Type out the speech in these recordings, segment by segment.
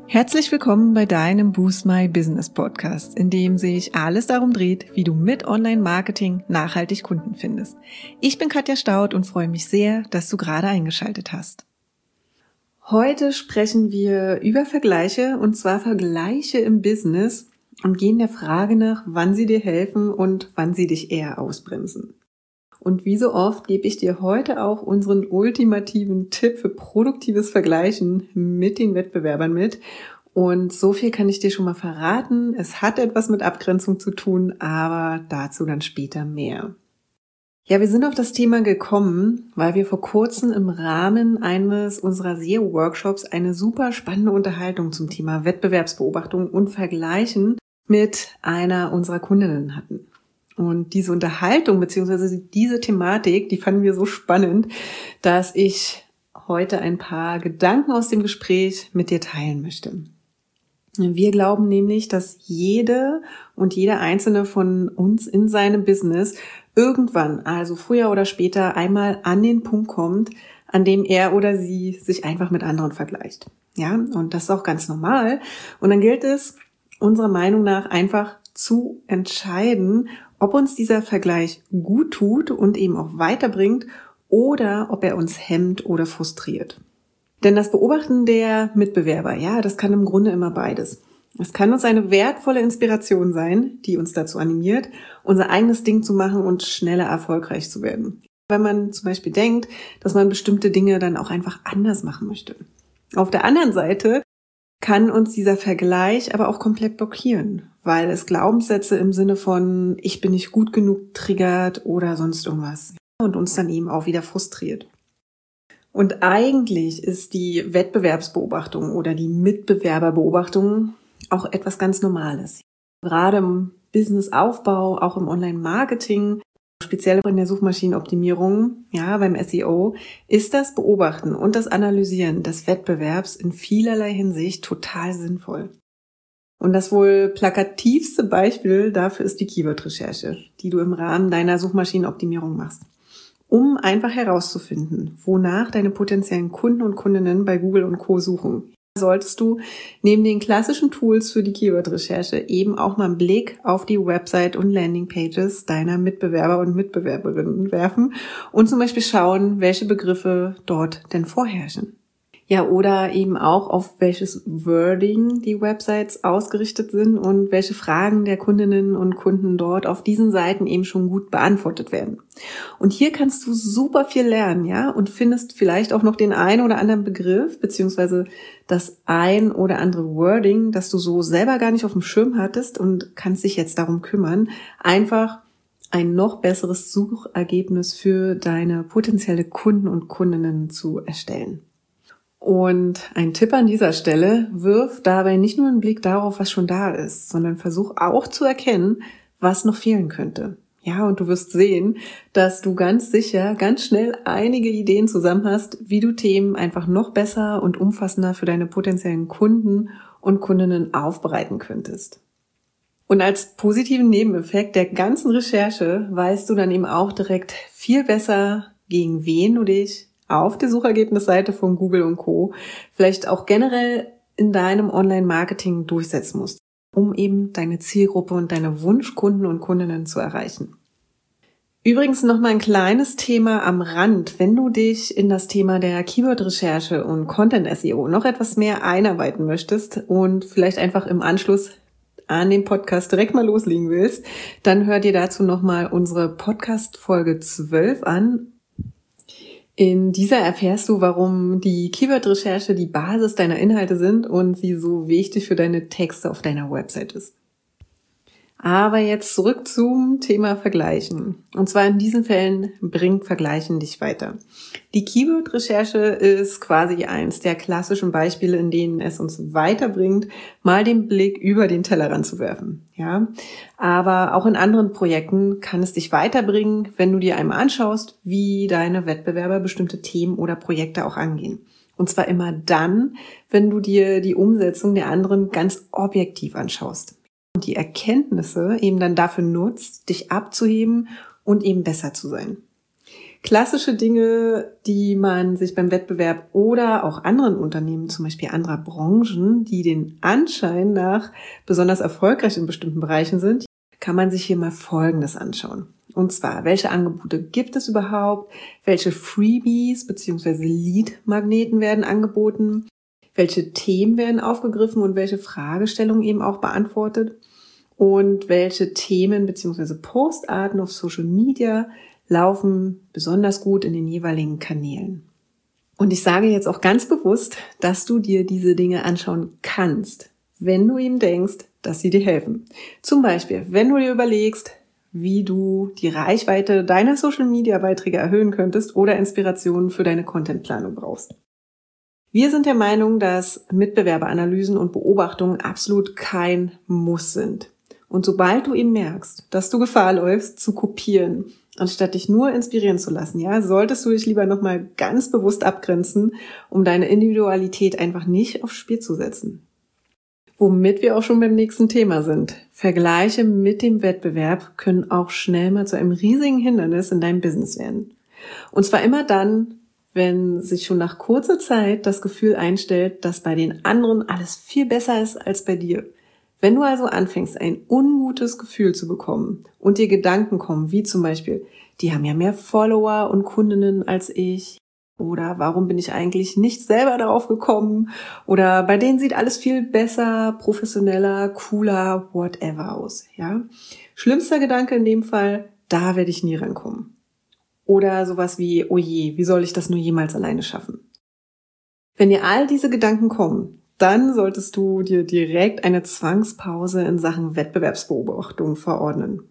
Herzlich willkommen bei deinem Boost My Business Podcast, in dem sich alles darum dreht, wie du mit Online-Marketing nachhaltig Kunden findest. Ich bin Katja Staud und freue mich sehr, dass du gerade eingeschaltet hast. Heute sprechen wir über Vergleiche, und zwar Vergleiche im Business, und gehen der Frage nach, wann sie dir helfen und wann sie dich eher ausbremsen. Und wie so oft gebe ich dir heute auch unseren ultimativen Tipp für produktives Vergleichen mit den Wettbewerbern mit. Und so viel kann ich dir schon mal verraten. Es hat etwas mit Abgrenzung zu tun, aber dazu dann später mehr. Ja, wir sind auf das Thema gekommen, weil wir vor kurzem im Rahmen eines unserer SEO-Workshops eine super spannende Unterhaltung zum Thema Wettbewerbsbeobachtung und Vergleichen mit einer unserer Kundinnen hatten. Und diese Unterhaltung bzw. diese Thematik, die fanden wir so spannend, dass ich heute ein paar Gedanken aus dem Gespräch mit dir teilen möchte. Wir glauben nämlich, dass jede und jeder einzelne von uns in seinem Business irgendwann, also früher oder später, einmal an den Punkt kommt, an dem er oder sie sich einfach mit anderen vergleicht. Ja, und das ist auch ganz normal. Und dann gilt es, unserer Meinung nach einfach zu entscheiden, ob uns dieser Vergleich gut tut und eben auch weiterbringt oder ob er uns hemmt oder frustriert. Denn das Beobachten der Mitbewerber, ja, das kann im Grunde immer beides. Es kann uns eine wertvolle Inspiration sein, die uns dazu animiert, unser eigenes Ding zu machen und schneller erfolgreich zu werden. Wenn man zum Beispiel denkt, dass man bestimmte Dinge dann auch einfach anders machen möchte. Auf der anderen Seite kann uns dieser Vergleich aber auch komplett blockieren, weil es Glaubenssätze im Sinne von ich bin nicht gut genug triggert oder sonst irgendwas und uns dann eben auch wieder frustriert. Und eigentlich ist die Wettbewerbsbeobachtung oder die Mitbewerberbeobachtung auch etwas ganz Normales. Gerade im Businessaufbau, auch im Online-Marketing, speziell in der Suchmaschinenoptimierung, ja, beim SEO, ist das Beobachten und das Analysieren des Wettbewerbs in vielerlei Hinsicht total sinnvoll. Und das wohl plakativste Beispiel dafür ist die Keyword-Recherche, die du im Rahmen deiner Suchmaschinenoptimierung machst, um einfach herauszufinden, wonach deine potenziellen Kunden und Kundinnen bei Google und Co. suchen. Solltest du neben den klassischen Tools für die Keyword-Recherche eben auch mal einen Blick auf die Website und Landingpages deiner Mitbewerber und Mitbewerberinnen werfen und zum Beispiel schauen, welche Begriffe dort denn vorherrschen. Ja, oder eben auch auf welches Wording die Websites ausgerichtet sind und welche Fragen der Kundinnen und Kunden dort auf diesen Seiten eben schon gut beantwortet werden. Und hier kannst du super viel lernen, ja, und findest vielleicht auch noch den einen oder anderen Begriff, beziehungsweise das ein oder andere Wording, das du so selber gar nicht auf dem Schirm hattest und kannst dich jetzt darum kümmern, einfach ein noch besseres Suchergebnis für deine potenzielle Kunden und Kundinnen zu erstellen. Und ein Tipp an dieser Stelle: wirf dabei nicht nur einen Blick darauf, was schon da ist, sondern versuch auch zu erkennen, was noch fehlen könnte. Ja, und du wirst sehen, dass du ganz sicher ganz schnell einige Ideen zusammen hast, wie du Themen einfach noch besser und umfassender für deine potenziellen Kunden und Kundinnen aufbereiten könntest. Und als positiven Nebeneffekt der ganzen Recherche weißt du dann eben auch direkt viel besser, gegen wen du dich auf der Suchergebnisseite von Google und Co. vielleicht auch generell in deinem Online-Marketing durchsetzen musst, um eben deine Zielgruppe und deine Wunschkunden und Kundinnen zu erreichen. Übrigens noch mal ein kleines Thema am Rand. Wenn du dich in das Thema der Keyword-Recherche und Content-SEO noch etwas mehr einarbeiten möchtest und vielleicht einfach im Anschluss an den Podcast direkt mal loslegen willst, dann hör dir dazu noch mal unsere Podcast-Folge 12 an. In dieser erfährst du, warum die Keyword-Recherche die Basis deiner Inhalte sind und sie so wichtig für deine Texte auf deiner Website ist. Aber jetzt zurück zum Thema Vergleichen. Und zwar in diesen Fällen bringt Vergleichen dich weiter. Die Keyword-Recherche ist quasi eins der klassischen Beispiele, in denen es uns weiterbringt, mal den Blick über den Tellerrand zu werfen. Ja, aber auch in anderen Projekten kann es dich weiterbringen, wenn du dir einmal anschaust, wie deine Wettbewerber bestimmte Themen oder Projekte auch angehen. Und zwar immer dann, wenn du dir die Umsetzung der anderen ganz objektiv anschaust. Und die Erkenntnisse eben dann dafür nutzt, dich abzuheben und eben besser zu sein. Klassische Dinge, die man sich beim Wettbewerb oder auch anderen Unternehmen, zum Beispiel anderer Branchen, die den Anschein nach besonders erfolgreich in bestimmten Bereichen sind, kann man sich hier mal Folgendes anschauen. Und zwar, welche Angebote gibt es überhaupt? Welche Freebies bzw. Lead-Magneten werden angeboten? Welche Themen werden aufgegriffen und welche Fragestellungen eben auch beantwortet? Und welche Themen bzw. Postarten auf Social Media laufen besonders gut in den jeweiligen Kanälen. Und ich sage jetzt auch ganz bewusst, dass du dir diese Dinge anschauen kannst, wenn du eben denkst, dass sie dir helfen. Zum Beispiel, wenn du dir überlegst, wie du die Reichweite deiner Social-Media-Beiträge erhöhen könntest oder Inspirationen für deine Contentplanung brauchst. Wir sind der Meinung, dass Mitbewerberanalysen und Beobachtungen absolut kein Muss sind. Und sobald du eben merkst, dass du Gefahr läufst, zu kopieren, anstatt dich nur inspirieren zu lassen, solltest du dich lieber nochmal ganz bewusst abgrenzen, um deine Individualität einfach nicht aufs Spiel zu setzen. Womit wir auch schon beim nächsten Thema sind. Vergleiche mit dem Wettbewerb können auch schnell mal zu einem riesigen Hindernis in deinem Business werden. Und zwar immer dann, wenn sich schon nach kurzer Zeit das Gefühl einstellt, dass bei den anderen alles viel besser ist als bei dir. Wenn du also anfängst, ein ungutes Gefühl zu bekommen und dir Gedanken kommen, wie zum Beispiel, die haben ja mehr Follower und Kundinnen als ich, oder warum bin ich eigentlich nicht selber darauf gekommen, oder bei denen sieht alles viel besser, professioneller, cooler, whatever aus, Schlimmster Gedanke in dem Fall, da werde ich nie rankommen. Oder sowas wie, oh je, wie soll ich das nur jemals alleine schaffen? Wenn dir all diese Gedanken kommen, dann solltest du dir direkt eine Zwangspause in Sachen Wettbewerbsbeobachtung verordnen.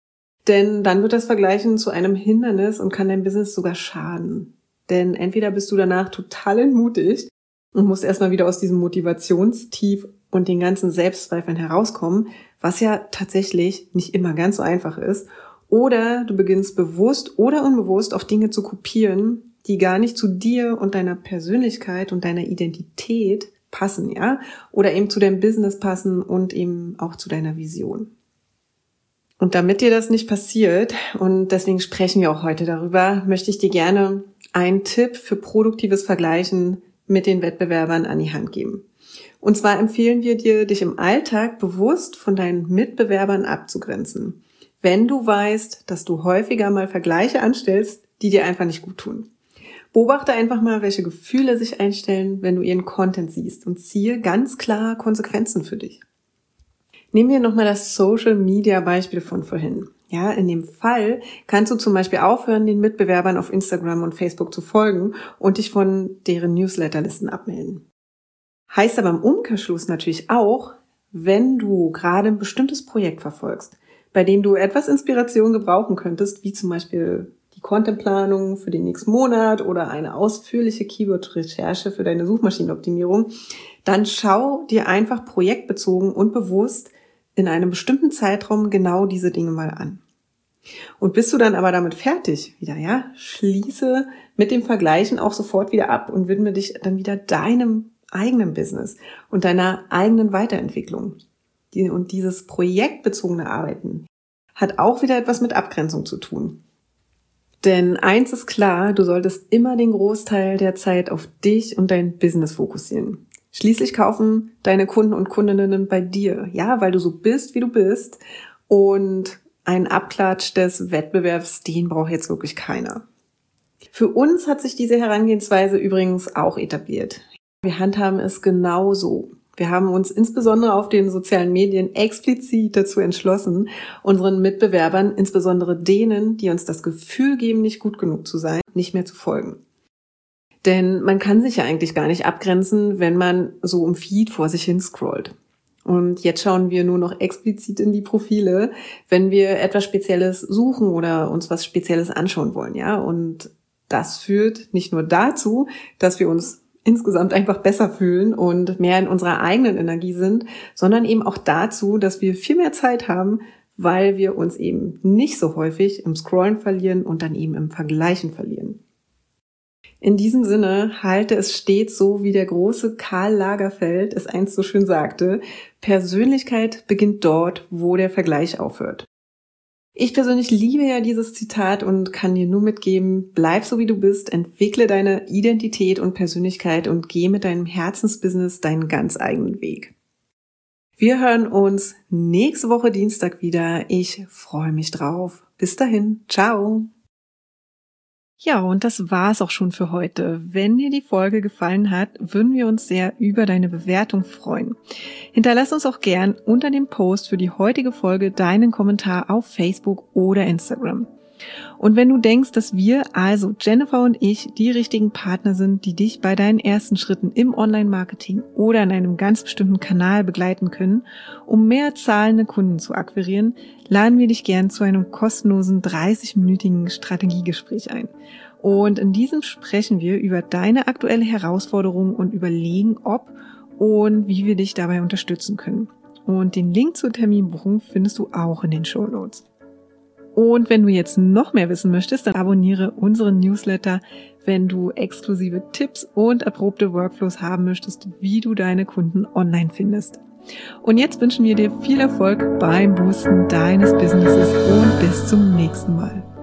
Denn dann wird das Vergleichen zu einem Hindernis und kann dein Business sogar schaden. Denn entweder bist du danach total entmutigt und musst erstmal wieder aus diesem Motivationstief und den ganzen Selbstzweifeln herauskommen, was ja tatsächlich nicht immer ganz so einfach ist, oder du beginnst bewusst oder unbewusst auf Dinge zu kopieren, die gar nicht zu dir und deiner Persönlichkeit und deiner Identität passen, oder eben zu deinem Business passen und eben auch zu deiner Vision. Und damit dir das nicht passiert, und deswegen sprechen wir auch heute darüber, möchte ich dir gerne einen Tipp für produktives Vergleichen mit den Wettbewerbern an die Hand geben. Und zwar empfehlen wir dir, dich im Alltag bewusst von deinen Mitbewerbern abzugrenzen, wenn du weißt, dass du häufiger mal Vergleiche anstellst, die dir einfach nicht gut tun. Beobachte einfach mal, welche Gefühle sich einstellen, wenn du ihren Content siehst, und ziehe ganz klar Konsequenzen für dich. Nehmen wir nochmal das Social-Media-Beispiel von vorhin. In dem Fall kannst du zum Beispiel aufhören, den Mitbewerbern auf Instagram und Facebook zu folgen und dich von deren Newsletterlisten abmelden. Heißt aber im Umkehrschluss natürlich auch, wenn du gerade ein bestimmtes Projekt verfolgst, bei dem du etwas Inspiration gebrauchen könntest, wie zum Beispiel die Contentplanung für den nächsten Monat oder eine ausführliche Keyword-Recherche für deine Suchmaschinenoptimierung, dann schau dir einfach projektbezogen und bewusst in einem bestimmten Zeitraum genau diese Dinge mal an. Und bist du dann aber damit fertig wieder, schließe mit dem Vergleichen auch sofort wieder ab und widme dich dann wieder deinem eigenen Business und deiner eigenen Weiterentwicklung. Und dieses projektbezogene Arbeiten hat auch wieder etwas mit Abgrenzung zu tun. Denn eins ist klar, du solltest immer den Großteil der Zeit auf dich und dein Business fokussieren. Schließlich kaufen deine Kunden und Kundinnen bei dir, weil du so bist, wie du bist, und einen Abklatsch des Wettbewerbs, den braucht jetzt wirklich keiner. Für uns hat sich diese Herangehensweise übrigens auch etabliert. Wir handhaben es genauso. Wir haben uns insbesondere auf den sozialen Medien explizit dazu entschlossen, unseren Mitbewerbern, insbesondere denen, die uns das Gefühl geben, nicht gut genug zu sein, nicht mehr zu folgen. Denn man kann sich ja eigentlich gar nicht abgrenzen, wenn man so im Feed vor sich hin scrollt. Und jetzt schauen wir nur noch explizit in die Profile, wenn wir etwas Spezielles suchen oder uns was Spezielles anschauen wollen, Und das führt nicht nur dazu, dass wir uns insgesamt einfach besser fühlen und mehr in unserer eigenen Energie sind, sondern eben auch dazu, dass wir viel mehr Zeit haben, weil wir uns eben nicht so häufig im Scrollen verlieren und dann eben im Vergleichen verlieren. In diesem Sinne halte es stets so, wie der große Karl Lagerfeld es einst so schön sagte: Persönlichkeit beginnt dort, wo der Vergleich aufhört. Ich persönlich liebe ja dieses Zitat und kann dir nur mitgeben, bleib so wie du bist, entwickle deine Identität und Persönlichkeit und geh mit deinem Herzensbusiness deinen ganz eigenen Weg. Wir hören uns nächste Woche Dienstag wieder. Ich freue mich drauf. Bis dahin. Ciao. Ja, und das war's auch schon für heute. Wenn dir die Folge gefallen hat, würden wir uns sehr über deine Bewertung freuen. Hinterlass uns auch gern unter dem Post für die heutige Folge deinen Kommentar auf Facebook oder Instagram. Und wenn du denkst, dass wir, also Jennifer und ich, die richtigen Partner sind, die dich bei deinen ersten Schritten im Online-Marketing oder in einem ganz bestimmten Kanal begleiten können, um mehr zahlende Kunden zu akquirieren, laden wir dich gern zu einem kostenlosen 30-minütigen Strategiegespräch ein. Und in diesem sprechen wir über deine aktuelle Herausforderung und überlegen, ob und wie wir dich dabei unterstützen können. Und den Link zur Terminbuchung findest du auch in den Shownotes. Und wenn du jetzt noch mehr wissen möchtest, dann abonniere unseren Newsletter, wenn du exklusive Tipps und erprobte Workflows haben möchtest, wie du deine Kunden online findest. Und jetzt wünschen wir dir viel Erfolg beim Boosten deines Businesses und bis zum nächsten Mal.